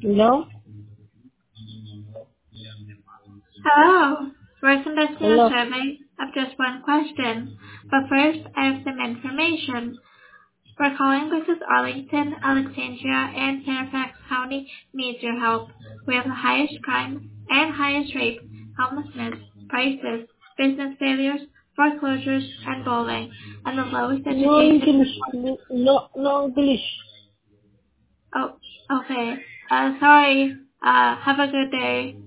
Hello? Hello. We're conducting a Hello? survey of just one question. But first, I have some information. We're calling because Arlington, Alexandria, and Fairfax County needs your help. We have the highest crime and highest rape, homelessness, prices, business failures, foreclosures, and bowling, and the lowest No education. English. No English. Oh, okay. Sorry. Have a good day.